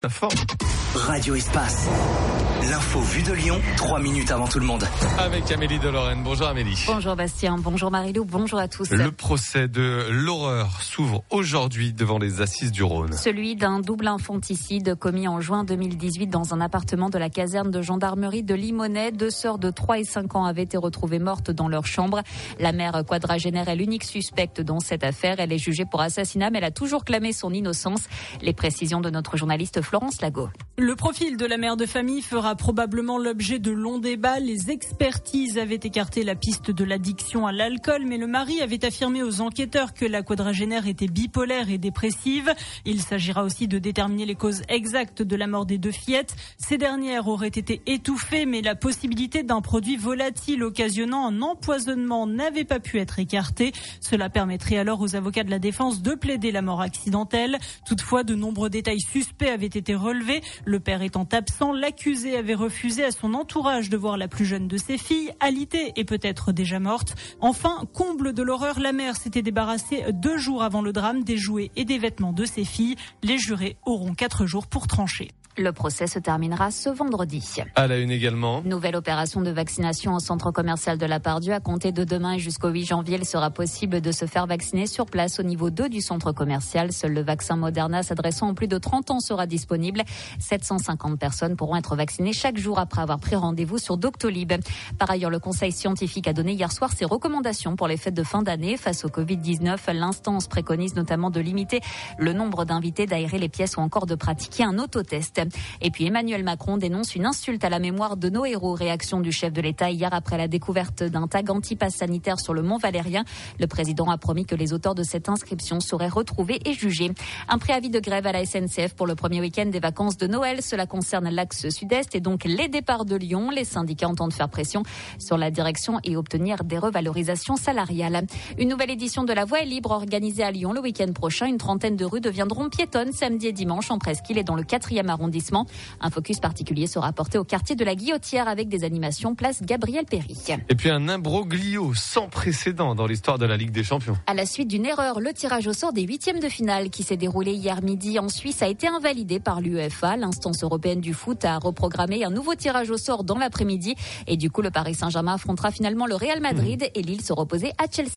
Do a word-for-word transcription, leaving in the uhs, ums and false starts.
La forme. Radio Espace. L'info vue de Lyon, trois minutes avant tout le monde. Avec Amélie de Lorraine. Bonjour Amélie. Bonjour Bastien, bonjour Marilou, bonjour à tous. Le procès de l'horreur s'ouvre aujourd'hui devant les assises du Rhône. Celui d'un double infanticide commis en juin deux mille dix-huit dans un appartement de la caserne de gendarmerie de Limonest. Deux sœurs de trois et cinq ans avaient été retrouvées mortes dans leur chambre. La mère quadragénaire est l'unique suspecte dans cette affaire. Elle est jugée pour assassinat, mais elle a toujours clamé son innocence. Les précisions de notre journaliste Florence Lago. Le profil de la mère de famille fera probablement l'objet de longs débats. Les expertises avaient écarté la piste de l'addiction à l'alcool, mais le mari avait affirmé aux enquêteurs que la quadragénaire était bipolaire et dépressive. Il s'agira aussi de déterminer les causes exactes de la mort des deux fillettes. Ces dernières auraient été étouffées, mais la possibilité d'un produit volatile occasionnant un empoisonnement n'avait pas pu être écartée. Cela permettrait alors aux avocats de la défense de plaider la mort accidentelle. Toutefois, de nombreux détails suspects avaient été relevés. Le père étant absent, l'accusé avait refusé à son entourage de voir la plus jeune de ses filles, alitée et peut-être déjà morte. Enfin, comble de l'horreur, la mère s'était débarrassée deux jours avant le drame des jouets et des vêtements de ses filles. Les jurés auront quatre jours pour trancher. Le procès se terminera ce vendredi. À la une également. Nouvelle opération de vaccination au centre commercial de la Part-Dieu. À compter de demain et jusqu'au huit janvier, il sera possible de se faire vacciner sur place au niveau deux du centre commercial. Seul le vaccin Moderna s'adressant aux plus de trente ans sera disponible. sept cent cinquante personnes pourront être vaccinées chaque jour après avoir pris rendez-vous sur Doctolib. Par ailleurs, le conseil scientifique a donné hier soir ses recommandations pour les fêtes de fin d'année. Face au covid dix-neuf, l'instance préconise notamment de limiter le nombre d'invités, d'aérer les pièces ou encore de pratiquer un autotest. Et puis Emmanuel Macron dénonce une insulte à la mémoire de nos héros. Réaction du chef de l'État hier après la découverte d'un tag anti-pass sanitaire sur le Mont Valérien. Le président a promis que les auteurs de cette inscription seraient retrouvés et jugés. Un préavis de grève à la S N C F pour le premier week-end des vacances de Noël. Cela concerne l'axe sud-est et donc les départs de Lyon. Les syndicats entendent faire pression sur la direction et obtenir des revalorisations salariales. Une nouvelle édition de La Voie est libre organisée à Lyon le week-end prochain. Une trentaine de rues deviendront piétonnes samedi et dimanche en Presqu'île et dans le quatrième arrondissement. Un focus particulier sera porté au quartier de la Guillotière avec des animations place Gabriel Péry. Et puis un imbroglio sans précédent dans l'histoire de la Ligue des Champions. À la suite d'une erreur, le tirage au sort des huitièmes de finale qui s'est déroulé hier midi en Suisse a été invalidé par l'UEFA. L'instance européenne du foot a reprogrammé un nouveau tirage au sort dans l'après-midi. Et du coup, le Paris Saint-Germain affrontera finalement le Real Madrid et Lille se reposer à Chelsea.